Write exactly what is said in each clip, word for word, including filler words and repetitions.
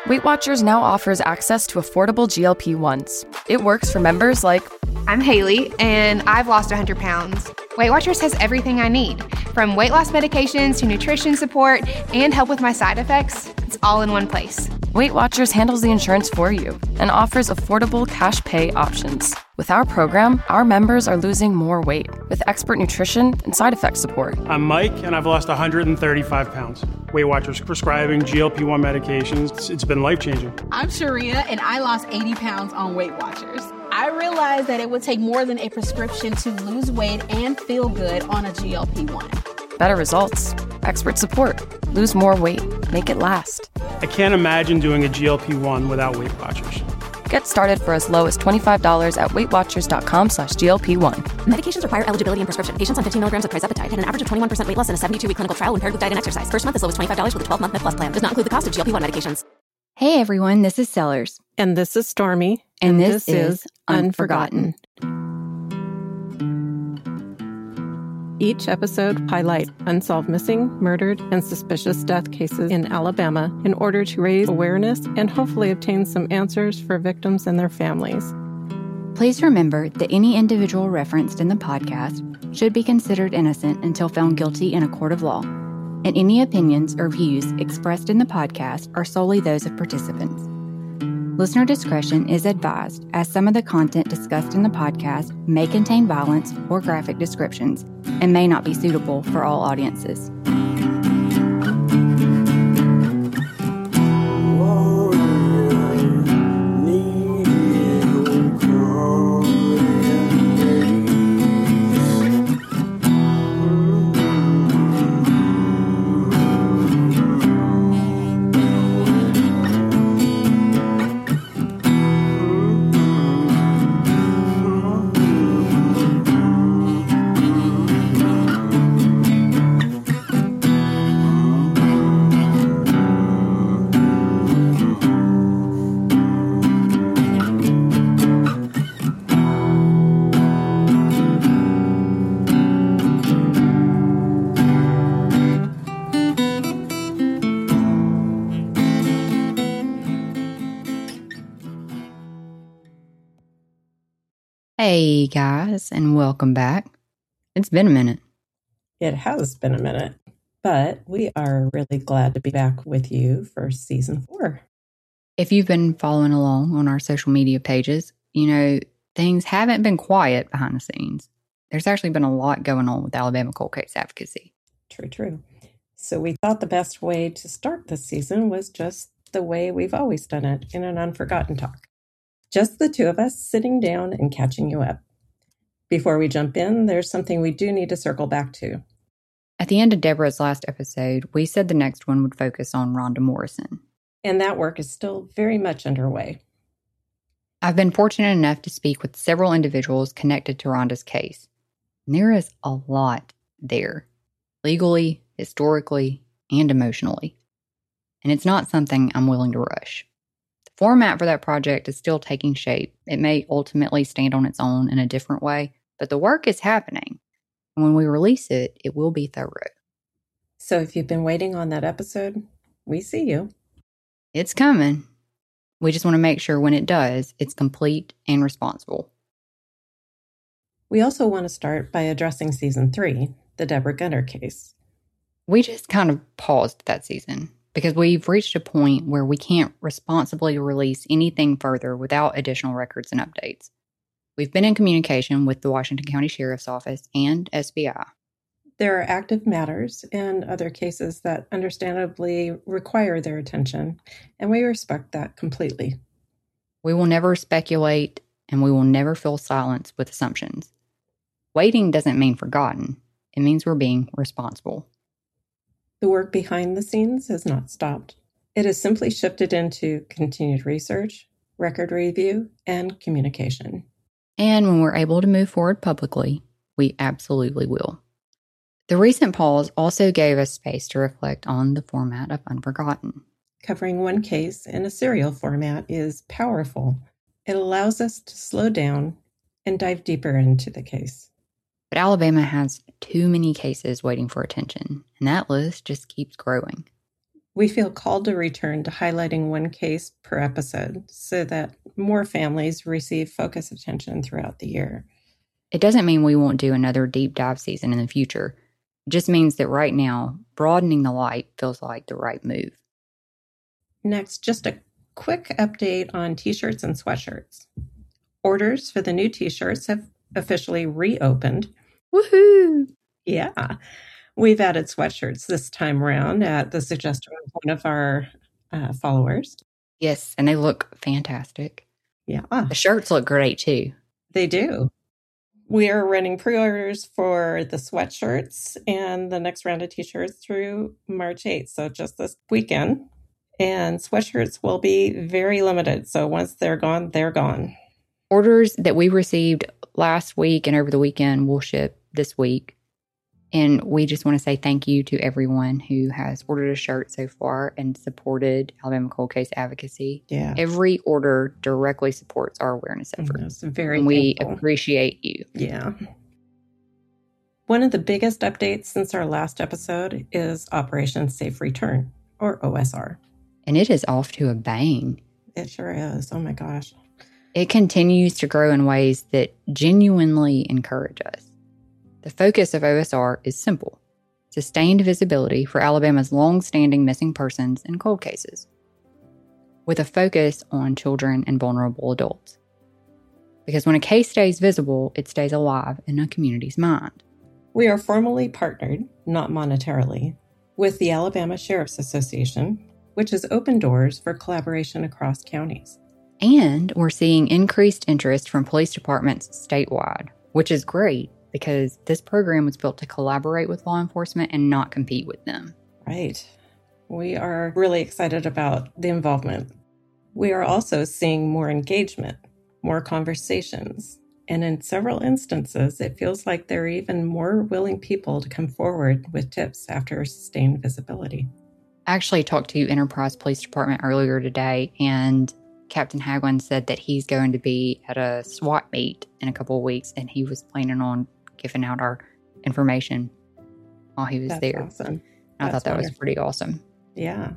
Weight Watchers now offers access to affordable G L P ones. It works for members like... I'm Haley, and I've lost one hundred pounds. Weight Watchers has everything I need, from weight loss medications to nutrition support and help with my side effects. It's all in one place. Weight Watchers handles the insurance for you and offers affordable cash pay options. With our program, our members are losing more weight with expert nutrition and side effect support. I'm Mike, and I've lost one hundred thirty-five pounds. Weight Watchers prescribing G L P one medications. It's, it's been life-changing. I'm Sharia, and I lost eighty pounds on Weight Watchers. I realized that it would take more than a prescription to lose weight and feel good on a G L P one. Better results, expert support, lose more weight, make it last. I can't imagine doing a G L P one without Weight Watchers. Get started for as low as twenty-five dollars at weightwatchers.com slash GLP1. Medications require eligibility and prescription. Patients on fifteen milligrams of trizepatide had an average of twenty-one percent weight loss in a seventy-two week clinical trial when paired with diet and exercise. First month as low as twenty-five dollars with a twelve-month Med Plus plan. Does not include the cost of G L P one medications. Hey everyone, this is Sellers. And this is Stormy. And, and this, this is Unforgotten. Each episode highlights unsolved missing, murdered, and suspicious death cases in Alabama in order to raise awareness and hopefully obtain some answers for victims and their families. Please remember that any individual referenced in the podcast should be considered innocent until found guilty in a court of law, and any opinions or views expressed in the podcast are solely those of participants. Listener discretion is advised, as some of the content discussed in the podcast may contain violence or graphic descriptions and may not be suitable for all audiences. Hey guys, and welcome back. It's been a minute. It has been a minute, but we are really glad to be back with you for season four. If you've been following along on our social media pages, you know, things haven't been quiet behind the scenes. There's actually been a lot going on with Alabama cold case advocacy. True, true. So we thought the best way to start this season was just the way we've always done it, in an Unforgotten talk. Just the two of us sitting down and catching you up. Before we jump in, there's something we do need to circle back to. At the end of Deborah's last episode, we said the next one would focus on Rhonda Morrison. And that work is still very much underway. I've been fortunate enough to speak with several individuals connected to Rhonda's case. And there is a lot there, legally, historically, and emotionally. And it's not something I'm willing to rush. Format for that project is still taking shape. It may ultimately stand on its own in a different way, but the work is happening. And when we release it, it will be thorough. So if you've been waiting on that episode, we see you. It's coming. We just want to make sure when it does, it's complete and responsible. We also want to start by addressing season three, the Deborah Gunter case. We just kind of paused that season, because we've reached a point where we can't responsibly release anything further without additional records and updates. We've been in communication with the Washington County Sheriff's Office and S B I. There are active matters and other cases that understandably require their attention, and we respect that completely. We will never speculate, and we will never fill silence with assumptions. Waiting doesn't mean forgotten. It means we're being responsible. The work behind the scenes has not stopped. It has simply shifted into continued research, record review, and communication. And when we're able to move forward publicly, we absolutely will. The recent pause also gave us space to reflect on the format of Unforgotten. Covering one case in a serial format is powerful. It allows us to slow down and dive deeper into the case. But Alabama has too many cases waiting for attention, and that list just keeps growing. We feel called to return to highlighting one case per episode so that more families receive focused attention throughout the year. It doesn't mean we won't do another deep dive season in the future. It just means that right now, broadening the light feels like the right move. Next, just a quick update on t-shirts and sweatshirts. Orders for the new t-shirts have officially reopened. Woohoo! Yeah. We've added sweatshirts this time around at the suggestion of one of our uh, followers. Yes, and they look fantastic. Yeah. The shirts look great too. They do. We are running pre-orders for the sweatshirts and the next round of t-shirts through March eighth, so just this weekend. And sweatshirts will be very limited, so once they're gone, they're gone. Orders that we received last week and over the weekend will ship this week. And we just want to say thank you to everyone who has ordered a shirt so far and supported Alabama Cold Case Advocacy. Yeah. Every order directly supports our awareness effort. It's very and we thankful. appreciate you. Yeah. One of the biggest updates since our last episode is Operation Safe Return, or O S R. And it is off to a bang. It sure is. Oh my gosh. It continues to grow in ways that genuinely encourage us. The focus of O S R is simple: sustained visibility for Alabama's long-standing missing persons and cold cases, with a focus on children and vulnerable adults. Because when a case stays visible, it stays alive in a community's mind. We are formally partnered, not monetarily, with the Alabama Sheriff's Association, which has opened doors for collaboration across counties. And we're seeing increased interest from police departments statewide, which is great because this program was built to collaborate with law enforcement and not compete with them. Right. We are really excited about the involvement. We are also seeing more engagement, more conversations, and in several instances, it feels like there are even more willing people to come forward with tips after sustained visibility. I actually talked to Enterprise Police Department earlier today, and Captain Hagwin said that he's going to be at a SWAT meet in a couple of weeks, and he was planning on giving out our information while he was That's there. Awesome. I That's thought that wonderful. was pretty awesome. Yeah.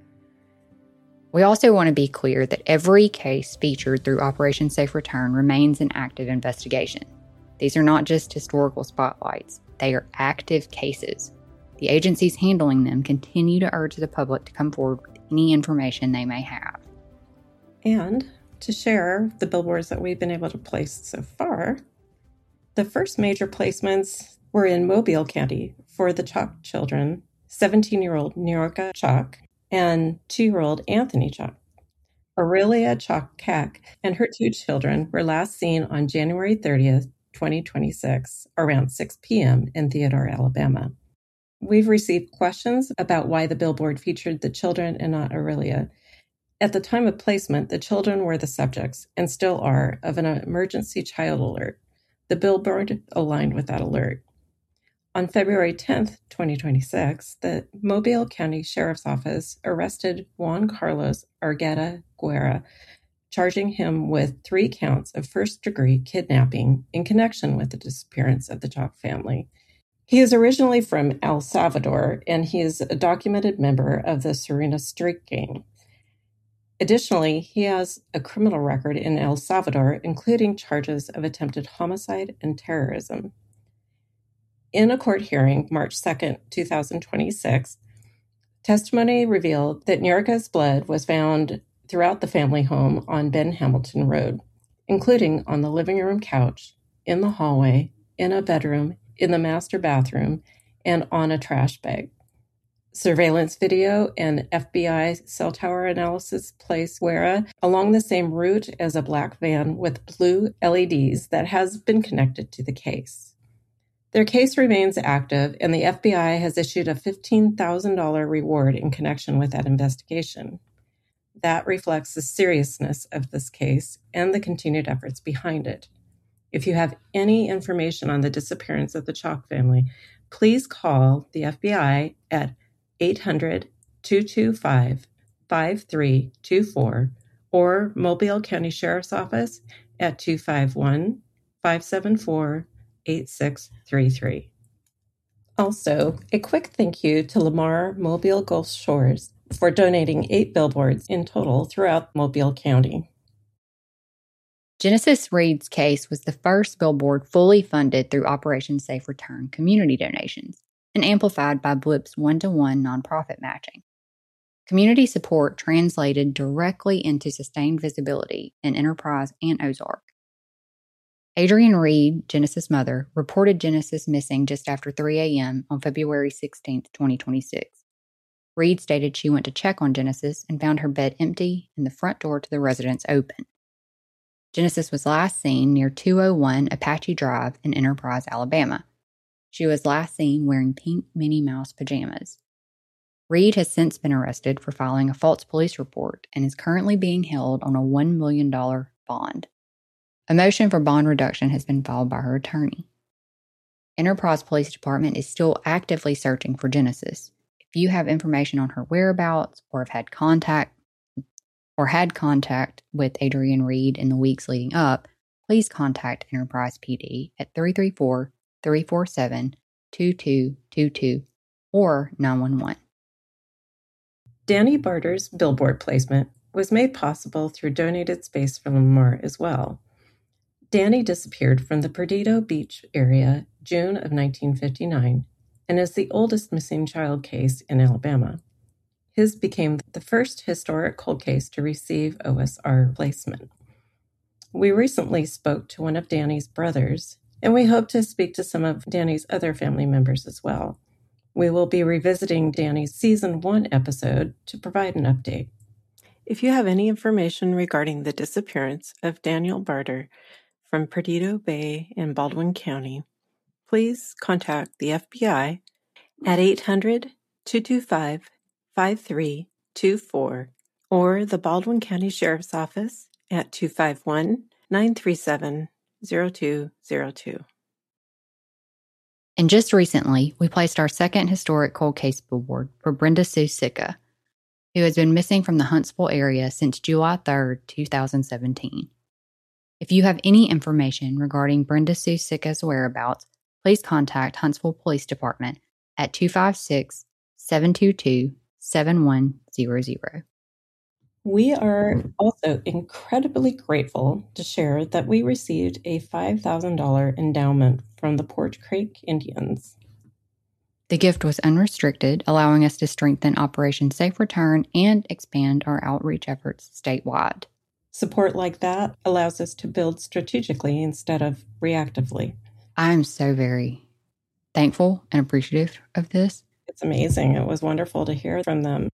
We also want to be clear that every case featured through Operation Safe Return remains an active investigation. These are not just historical spotlights. They are active cases. The agencies handling them continue to urge the public to come forward with any information they may have. And to share the billboards that we've been able to place so far, the first major placements were in Mobile County for the Chalk children, seventeen-year-old Nyorka Chalk and two-year-old Anthony Chalk. Aurelia Chalk-Cack and her two children were last seen on January thirtieth, twenty twenty-six, around six p.m. in Theodore, Alabama. We've received questions about why the billboard featured the children and not Aurelia. At the time of placement, the children were the subjects, and still are, of an emergency child alert. The billboard aligned with that alert. On February tenth, twenty twenty-six, the Mobile County Sheriff's Office arrested Juan Carlos Argueta Guerra, charging him with three counts of first-degree kidnapping in connection with the disappearance of the Chalk family. He is originally from El Salvador, and he is a documented member of the Serena Street Gang. Additionally, he has a criminal record in El Salvador, including charges of attempted homicide and terrorism. In a court hearing, March second, twenty twenty-six, testimony revealed that Nyorka's blood was found throughout the family home on Ben Hamilton Road, including on the living room couch, in the hallway, in a bedroom, in the master bathroom, and on a trash bag. Surveillance video and F B I cell tower analysis place Guerra along the same route as a black van with blue L E Ds that has been connected to the case. Their case remains active, and the F B I has issued a fifteen thousand dollars reward in connection with that investigation. That reflects the seriousness of this case and the continued efforts behind it. If you have any information on the disappearance of the Chalk family, please call the F B I at eight hundred, two two five, five three two four or Mobile County Sheriff's Office at two five one, five seven four, eight six three three. Also, a quick thank you to Lamar Mobile Gulf Shores for donating eight billboards in total throughout Mobile County. Genesis Reed's case was the first billboard fully funded through Operation Safe Return community donations and amplified by Blip's one-to-one nonprofit matching. Community support translated directly into sustained visibility in Enterprise and Ozark. Adrienne Reed, Genesis' mother, reported Genesis missing just after three a.m. on February sixteenth, twenty twenty-six. Reed stated she went to check on Genesis and found her bed empty and the front door to the residence open. Genesis was last seen near two oh one Apache Drive in Enterprise, Alabama. She was last seen wearing pink Minnie Mouse pajamas. Reed has since been arrested for filing a false police report and is currently being held on a one million dollars bond. A motion for bond reduction has been filed by her attorney. Enterprise Police Department is still actively searching for Genesis. If you have information on her whereabouts or have had contact or had contact with Adrienne Reed in the weeks leading up, please contact Enterprise P D at three three four, three four seven, two two two two or nine one one. Danny Barter's billboard placement was made possible through donated space from Lamar as well. Danny disappeared from the Perdido Beach area June of nineteen fifty-nine and is the oldest missing child case in Alabama. His became the first historic cold case to receive O S R placement. We recently spoke to one of Danny's brothers, and we hope to speak to some of Danny's other family members as well. We will be revisiting Danny's season one episode to provide an update. If you have any information regarding the disappearance of Daniel Barter from Perdido Bay in Baldwin County, please contact the F B I at eight hundred, two two five, five three two four or the Baldwin County Sheriff's Office at two five one, nine three seven, zero two zero two. And just recently, we placed our second historic cold case billboard for Brenda Sue Sicca, who has been missing from the Huntsville area since July third, twenty seventeen. If you have any information regarding Brenda Sue Sicca's whereabouts, please contact Huntsville Police Department at two five six, seven two two, seven one zero zero. We are also incredibly grateful to share that we received a five thousand dollars endowment from the Porch Creek Indians. The gift was unrestricted, allowing us to strengthen Operation Safe Return and expand our outreach efforts statewide. Support like that allows us to build strategically instead of reactively. I am so very thankful and appreciative of this. It's amazing. It was wonderful to hear from them.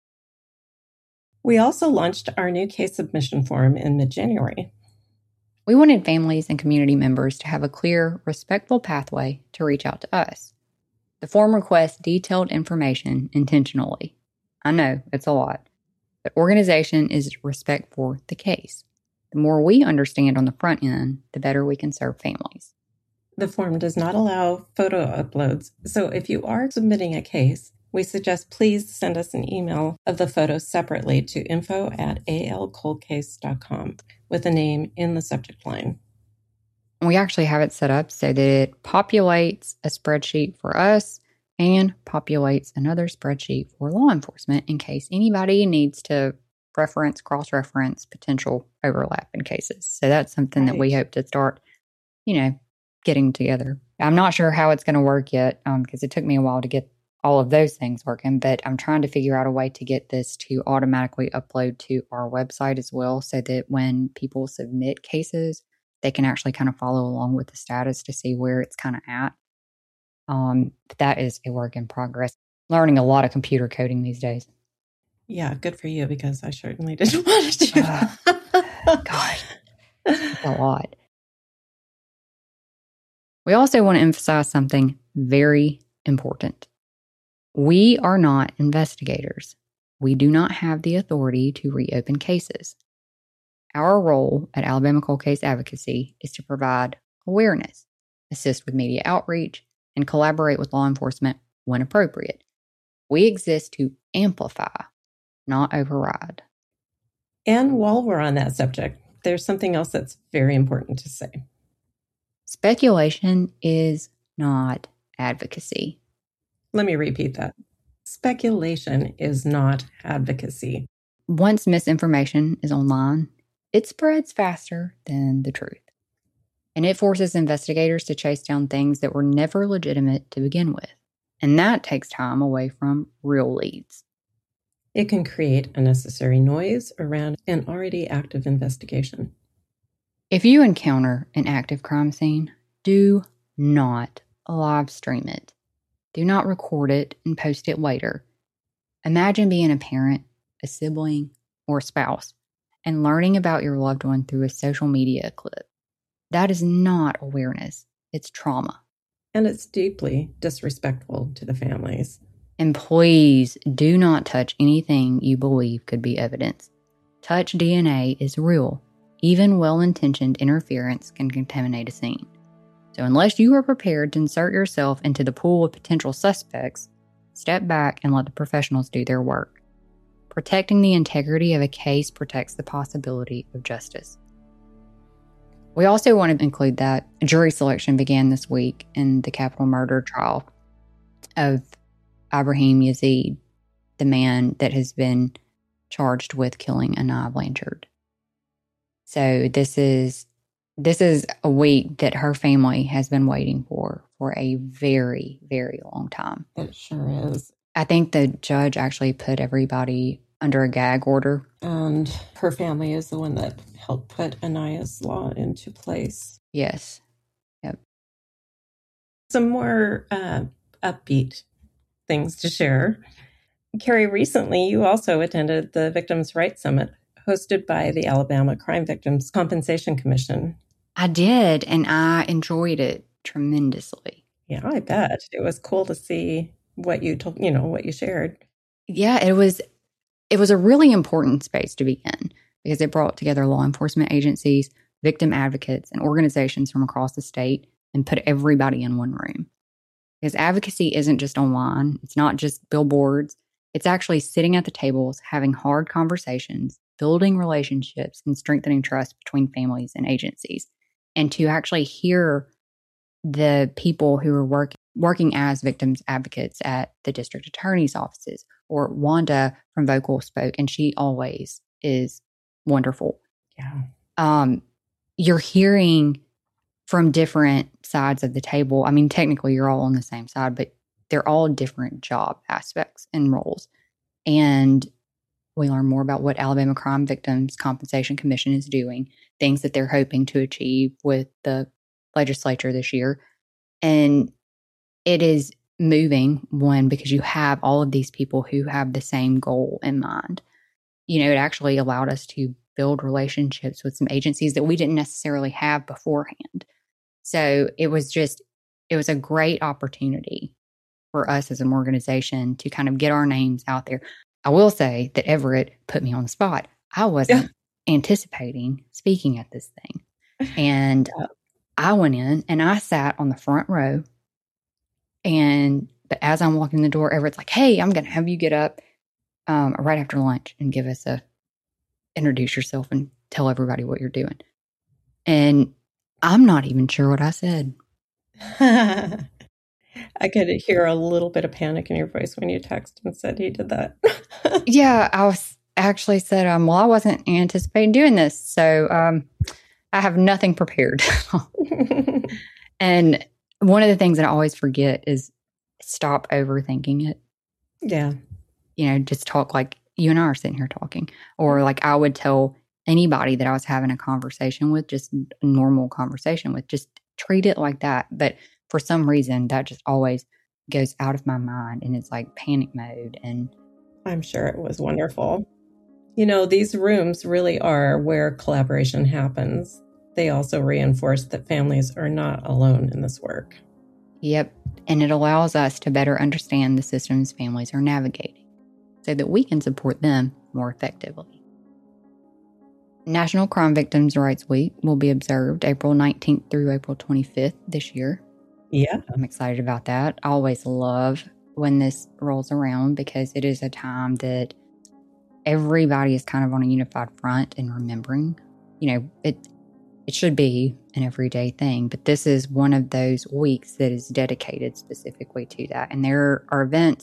We also launched our new case submission form in mid-January. We wanted families and community members to have a clear, respectful pathway to reach out to us. The form requests detailed information intentionally. I know, it's a lot. But organization is respect for the case. The more we understand on the front end, the better we can serve families. The form does not allow photo uploads, so if you are submitting a case, we suggest please send us an email of the photos separately to info at a l cold case dot com with a name in the subject line. We actually have it set up so that it populates a spreadsheet for us and populates another spreadsheet for law enforcement in case anybody needs to reference, cross-reference potential overlap in cases. So that's something right. that we hope to start, you know, getting together. I'm not sure how it's going to work yet um, because it took me a while to get all of those things working, but I'm trying to figure out a way to get this to automatically upload to our website as well so that when people submit cases, they can actually kind of follow along with the status to see where it's kind of at. Um, but that is a work in progress. Learning a lot of computer coding these days. Yeah, good for you because I certainly didn't want to do that. Uh, God, it's a lot. We also want to emphasize something very important. We are not investigators. We do not have the authority to reopen cases. Our role at Alabama Cold Case Advocacy is to provide awareness, assist with media outreach, and collaborate with law enforcement when appropriate. We exist to amplify, not override. And while we're on that subject, there's something else that's very important to say. Speculation is not advocacy. Let me repeat that. Speculation is not advocacy. Once misinformation is online, it spreads faster than the truth. And it forces investigators to chase down things that were never legitimate to begin with. And that takes time away from real leads. It can create unnecessary noise around an already active investigation. If you encounter an active crime scene, do not live stream it. Do not record it and post it later. Imagine being a parent, a sibling, or a spouse and learning about your loved one through a social media clip. That is not awareness. It's trauma. And it's deeply disrespectful to the families. And please do not touch anything you believe could be evidence. Touch D N A is real. Even well-intentioned interference can contaminate a scene. So unless you are prepared to insert yourself into the pool of potential suspects, step back and let the professionals do their work. Protecting the integrity of a case protects the possibility of justice. We also want to include that jury selection began this week in the capital murder trial of Ibrahim Yazid, the man that has been charged with killing Anaya Blanchard. So this is this is a week that her family has been waiting for for a very, very long time. It sure is. I think the judge actually put everybody under a gag order. And her family is the one that helped put Anaya's law into place. Yes. Yep. Some more uh, upbeat things to share. Carrie, recently you also attended the Victims' Rights Summit hosted by the Alabama Crime Victims Compensation Commission. I did, and I enjoyed it tremendously. Yeah, I bet. It was cool to see what you told, you know, what you shared. Yeah, it was it was a really important space to be in because it brought together law enforcement agencies, victim advocates, and organizations from across the state and put everybody in one room. Because advocacy isn't just online. It's not just billboards. It's actually sitting at the tables, having hard conversations, building relationships, and strengthening trust between families and agencies. And to actually hear the people who are work, working as victims advocates at the district attorney's offices, or Wanda from Vocal spoke, and she always is wonderful. Yeah. Um, you're hearing from different sides of the table. I mean, technically you're all on the same side, but they're all different job aspects and roles. And we learn more about what Alabama Crime Victims Compensation Commission is doing, things that they're hoping to achieve with the legislature this year. And it is moving, one, because you have all of these people who have the same goal in mind. You know, it actually allowed us to build relationships with some agencies that we didn't necessarily have beforehand. So it was just, it was a great opportunity for us as an organization to kind of get our names out there. I will say that Everett put me on the spot. I wasn't yeah. anticipating speaking at this thing. And uh, I went in and I sat on the front row. And but as I'm walking in the door, Everett's like, hey, I'm going to have you get up um, right after lunch and give us a, introduce yourself and tell everybody what you're doing. And I'm not even sure what I said. I could hear a little bit of panic in your voice when you texted and said he did that. Yeah, I was actually said, um, well, I wasn't anticipating doing this. So um, I have nothing prepared. And one of the things that I always forget is stop overthinking it. Yeah. You know, just talk like you and I are sitting here talking. Or like I would tell anybody that I was having a conversation with, just a normal conversation with, just treat it like that. But for some reason, that just always goes out of my mind and it's like panic mode. And I'm sure it was wonderful. You know, these rooms really are where collaboration happens. They also reinforce that families are not alone in this work. Yep. And it allows us to better understand the systems families are navigating so that we can support them more effectively. National Crime Victims' Rights Week will be observed April nineteenth through April twenty-fifth this year. Yeah. I'm excited about that. I always love when this rolls around because it is a time that everybody is kind of on a unified front and remembering. You know, it it should be an everyday thing, but this is one of those weeks that is dedicated specifically to that. And there are events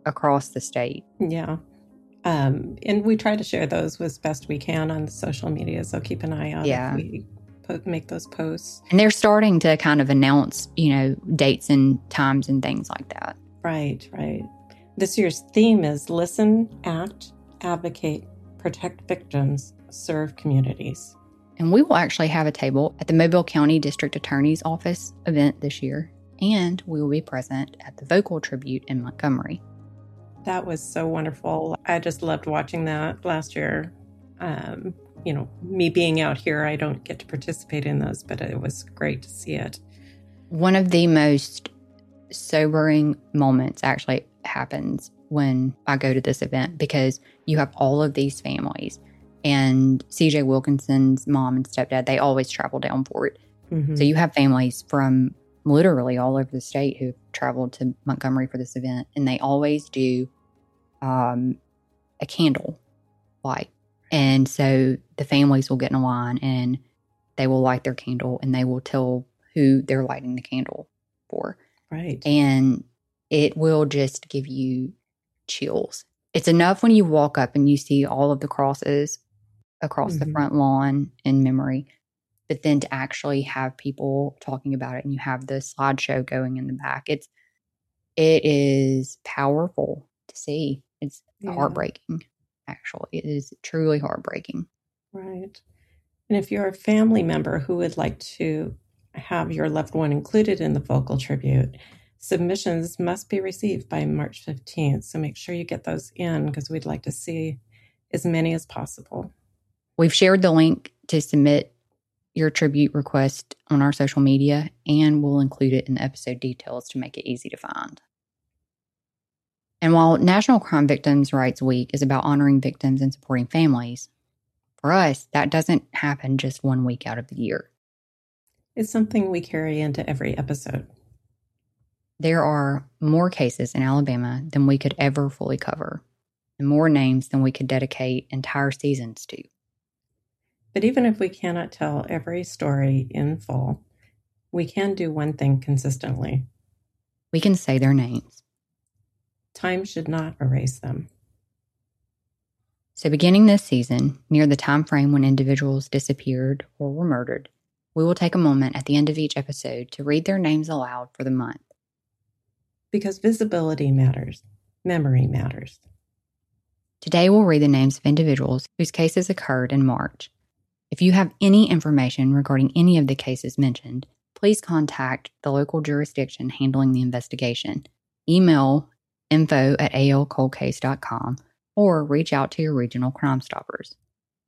across the state. Yeah. Um, and we try to share those as best we can on social media, so keep an eye out Yeah. if we po- make those posts. And they're starting to kind of announce, you know, dates and times and things like that. Right, right. This year's theme is Listen, Act, Advocate, Protect Victims, Serve Communities. And we will actually have a table at the Mobile County District Attorney's Office event this year. And we will be present at the Vocal Tribute in Montgomery. That was so wonderful. I just loved watching that last year. Um, you know, me being out here, I don't get to participate in those, but it was great to see it. One of the most sobering moments actually happens when I go to this event, because you have all of these families, and C J Wilkinson's mom and stepdad, they always travel down for it. Mm-hmm. So you have families from literally all over the state who traveled to Montgomery for this event, and they always do um, a candle light. And so the families will get in a line and they will light their candle, and they will tell who they're lighting the candle for. Right. And it will just give you chills. It's enough when you walk up and you see all of the crosses across Mm-hmm. the front lawn in memory, but then to actually have people talking about it, and you have the slideshow going in the back. It's, it is powerful to see. It's Yeah. heartbreaking, actually. It is truly heartbreaking. Right. And if you're a family member who would like to have your loved one included in the vocal tribute, submissions must be received by March fifteenth. So make sure you get those in, because we'd like to see as many as possible. We've shared the link to submit your tribute request on our social media, and we'll include it in the episode details to make it easy to find. And while National Crime Victims' Rights Week is about honoring victims and supporting families, for us, that doesn't happen just one week out of the year. It's something we carry into every episode. There are more cases in Alabama than we could ever fully cover, and more names than we could dedicate entire seasons to. But even if we cannot tell every story in full, we can do one thing consistently. We can say their names. Time should not erase them. So beginning this season, near the time frame when individuals disappeared or were murdered, we will take a moment at the end of each episode to read their names aloud for the month. Because visibility matters. Memory matters. Today we'll read the names of individuals whose cases occurred in March. If you have any information regarding any of the cases mentioned, please contact the local jurisdiction handling the investigation. Email info at a l cold case dot com or reach out to your regional Crime Stoppers.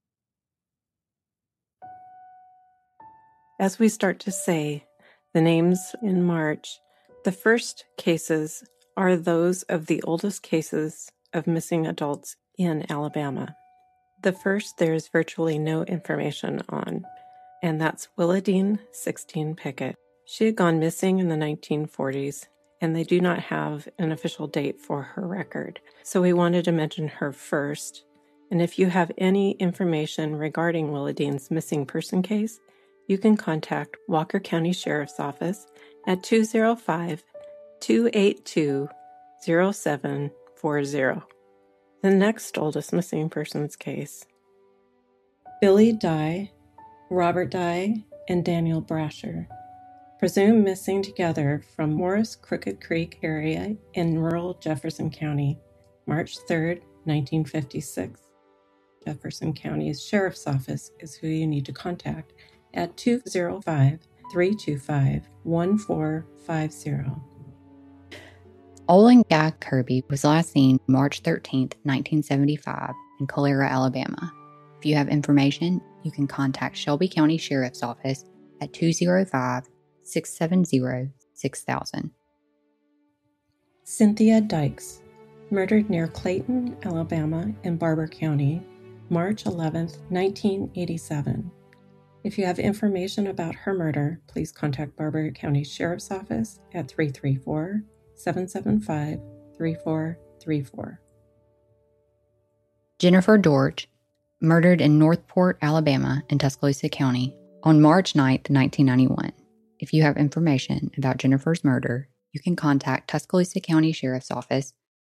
As we start to say the names in March, the first cases are those of the oldest cases of missing adults in Alabama. The first there is virtually no information on, and that's Willadine sixteen Pickett. She had gone missing in the nineteen forties, and they do not have an official date for her record. So we wanted to mention her first. And if you have any information regarding Willadine's missing person case, you can contact Walker County Sheriff's Office at two oh five, two eight two, oh seven four oh. The next oldest missing persons case. Billy Dye, Robert Dye, and Daniel Brasher, presumed missing together from Morris Crooked Creek area in rural Jefferson County, March third, nineteen fifty-six. Jefferson County's Sheriff's Office is who you need to contact at two oh five, three two five, one four five oh. Olin Guy Kirby was last seen March thirteenth, nineteen seventy-five in Calera, Alabama. If you have information, you can contact Shelby County Sheriff's Office at two oh five, six seven zero, six thousand. Cynthia Dykes, murdered near Clayton, Alabama in Barber County, March eleventh, nineteen eighty-seven. If you have information about her murder, please contact Barber County Sheriff's Office at three three four, seven seven five, three four three four. Jennifer Dorch, murdered in Northport, Alabama in Tuscaloosa County on March ninth, nineteen ninety-one. If you have information about Jennifer's murder, you can contact Tuscaloosa County Sheriff's Office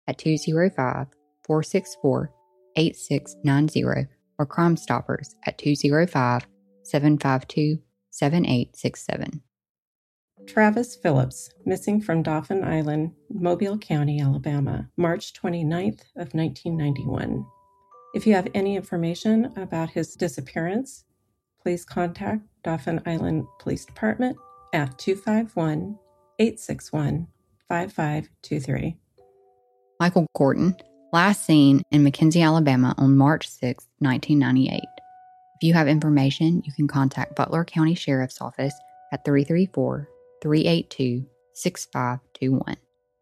at two oh five, four six four, eight six nine zero or Crime Stoppers at two oh five, seven five two, seven eight six seven. Travis Phillips, missing from Dauphin Island, Mobile County, Alabama, March twenty-ninth of nineteen ninety-one. If you have any information about his disappearance, please contact Dauphin Island Police Department at two five one, eight six one, five five two three. Michael Gordon, last seen in McKenzie, Alabama on March sixth, nineteen ninety-eight. If you have information, you can contact Butler County Sheriff's Office at three three four, three eight two, six five two one.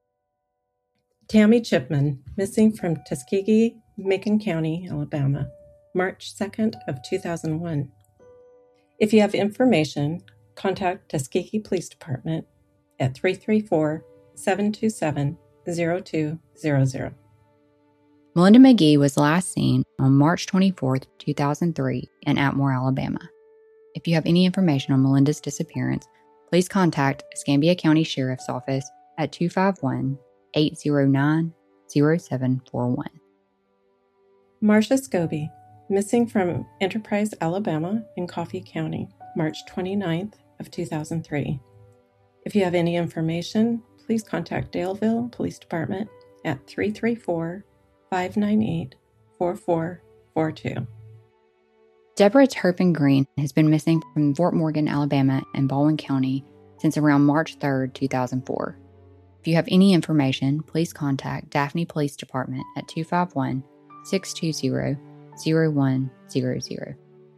Tammy Chipman, missing from Tuskegee, Macon County, Alabama, March second of two thousand one. If you have information, contact Tuskegee Police Department at three three four, seven two seven, zero two zero zero. Melinda McGee was last seen on March twenty-fourth, two thousand three in Atmore, Alabama. If you have any information on Melinda's disappearance, please contact Escambia County Sheriff's Office at two five one, eight zero nine, zero seven four one. Marcia Scobie, missing from Enterprise, Alabama in Coffee County, March twenty-ninth of two thousand three. If you have any information, please contact Daleville Police Department at three three four, five nine eight, four four four two. Deborah Turpin Green has been missing from Fort Morgan, Alabama and Baldwin County since around March third, two thousand four. If you have any information, please contact Daphne Police Department at two five one, six two zero, zero one zero zero.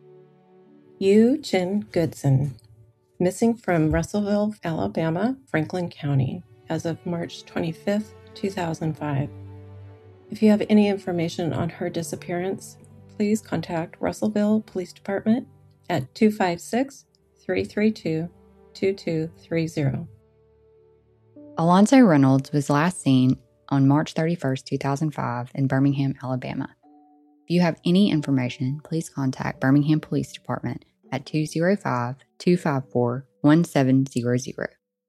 Yu Chin Goodson, missing from Russellville, Alabama, Franklin County, as of March twenty-fifth, two thousand five. If you have any information on her disappearance, please contact Russellville Police Department at two five six, three three two, two two three zero. Alonzo Reynolds was last seen on March thirty-first, two thousand five in Birmingham, Alabama. If you have any information, please contact Birmingham Police Department at two oh five, two five four, one seven zero zero.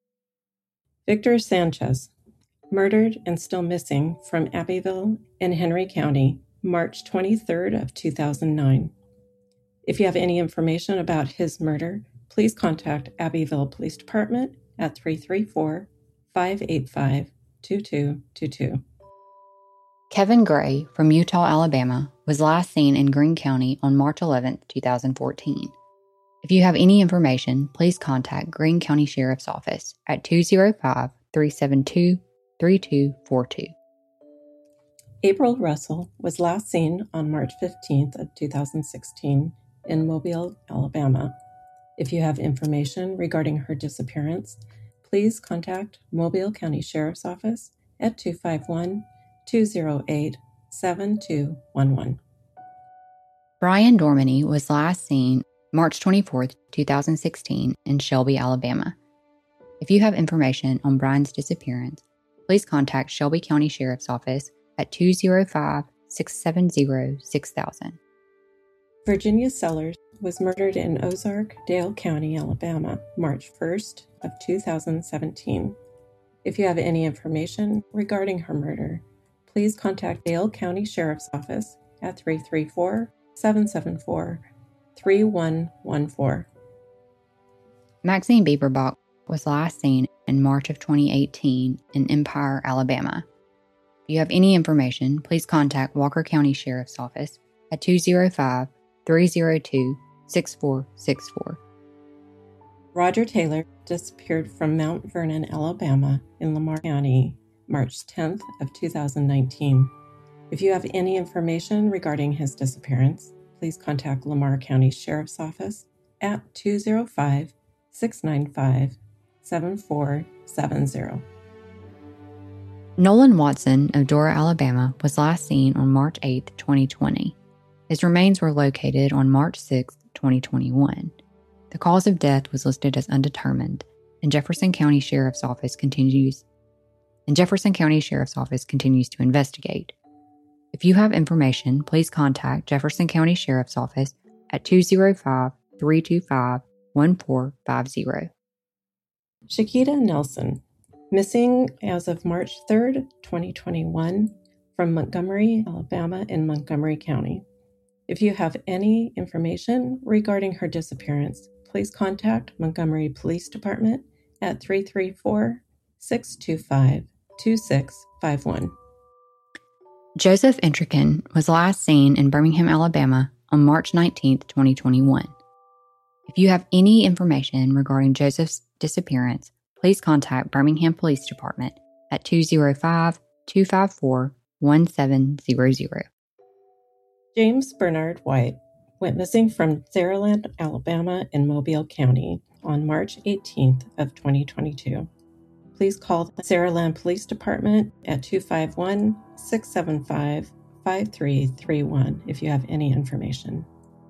Victor Sanchez, murdered and still missing from Abbeville in Henry County, March twenty-third of two thousand nine. If you have any information about his murder, please contact Abbeville Police Department at three three four, five eight five, two two two two. Kevin Gray from Utah, Alabama was last seen in Greene County on March eleventh, two thousand fourteen. If you have any information, please contact Greene County Sheriff's Office at two oh five, three seven two, three two four two. April Russell was last seen on March fifteenth of two thousand sixteen in Mobile, Alabama. If you have information regarding her disappearance, please contact Mobile County Sheriff's Office at two five one, two oh eight, seven two one one. Brian Dormany was last seen March twenty-fourth, two thousand sixteen in Shelby, Alabama. If you have information on Brian's disappearance, please contact Shelby County Sheriff's Office at two oh five, six seven zero, six thousand. Virginia Sellers was murdered in Ozark, Dale County, Alabama, March first of two thousand seventeen. If you have any information regarding her murder, please contact Dale County Sheriff's Office at three three four, seven seven four, three one one four. Maxine Bieberbach was last seen in March of twenty eighteen in Empire, Alabama. If you have any information, please contact Walker County Sheriff's Office at two oh five, three oh two, six four six four. Roger Taylor disappeared from Mount Vernon, Alabama in Lamar County, March tenth of two thousand nineteen. If you have any information regarding his disappearance, please contact Lamar County Sheriff's Office at two oh five, six nine five, seven four seven zero. Nolan Watson of Dora, Alabama was last seen on March eighth, twenty twenty. His remains were located on March sixth, twenty twenty-one. The cause of death was listed as undetermined, and Jefferson County Sheriff's Office continues and Jefferson County Sheriff's Office continues to investigate. If you have information, please contact Jefferson County Sheriff's Office at two oh five, three two five, one four five zero. Shakita Nelson, Missing as of March third, twenty twenty-one, from Montgomery, Alabama in Montgomery County. If you have any information regarding her disappearance, please contact Montgomery Police Department at three three four, six two five, two six five one. Joseph Entricken was last seen in Birmingham, Alabama on March nineteenth, twenty twenty-one. If you have any information regarding Joseph's disappearance, please contact Birmingham Police Department at two oh five, two five four, one seven zero zero. James Bernard White went missing from Saraland, Alabama in Mobile County on March eighteenth of twenty twenty-two. Please call the Saraland Police Department at two five one, six seven five, five three three one if you have any information.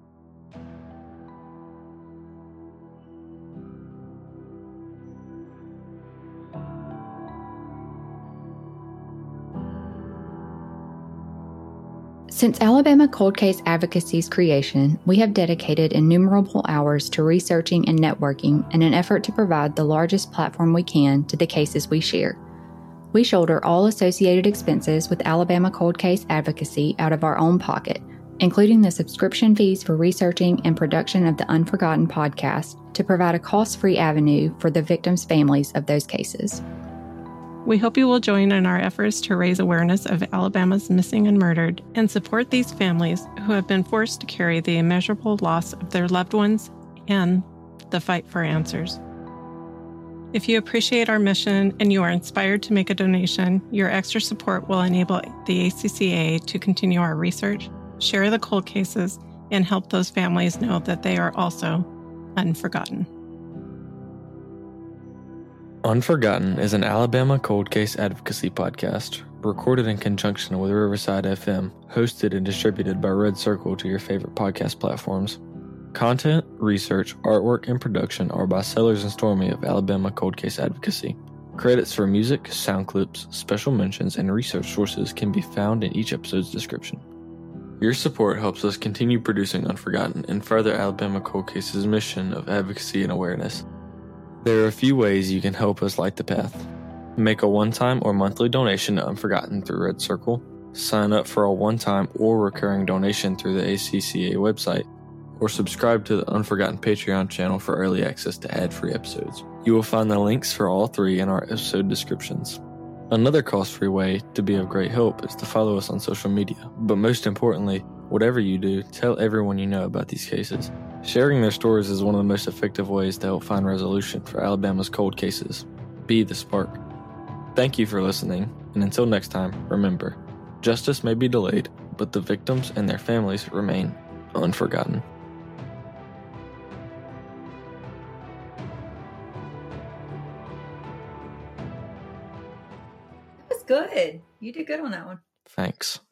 Since Alabama Cold Case Advocacy's creation, we have dedicated innumerable hours to researching and networking in an effort to provide the largest platform we can to the cases we share. We shoulder all associated expenses with Alabama Cold Case Advocacy out of our own pocket, including the subscription fees for researching and production of the Unforgotten podcast to provide a cost-free avenue for the victims' families of those cases. We hope you will join in our efforts to raise awareness of Alabama's missing and murdered and support these families who have been forced to carry the immeasurable loss of their loved ones and the fight for answers. If you appreciate our mission and you are inspired to make a donation, your extra support will enable the A C C A to continue our research, share the cold cases, and help those families know that they are also unforgotten. Unforgotten is an Alabama Cold Case Advocacy podcast, recorded in conjunction with Riverside F M, hosted and distributed by Red Circle to your favorite podcast platforms. Content, research, artwork, and production are by Sellers and Stormy of Alabama Cold Case Advocacy. Credits for music, sound clips, special mentions, and research sources can be found in each episode's description. Your support helps us continue producing Unforgotten and further Alabama Cold Case's mission of advocacy and awareness. There are a few ways you can help us light the path. Make a one-time or monthly donation to Unforgotten through Red Circle, sign up for a one-time or recurring donation through the A C C A website, or subscribe to the Unforgotten Patreon channel for early access to ad-free episodes. You will find the links for all three in our episode descriptions. Another cost-free way to be of great help is to follow us on social media, but most importantly, whatever you do, tell everyone you know about these cases. Sharing their stories is one of the most effective ways to help find resolution for Alabama's cold cases. Be the spark. Thank you for listening, and until next time, remember, justice may be delayed, but the victims and their families remain unforgotten. That was good. You did good on that one. Thanks.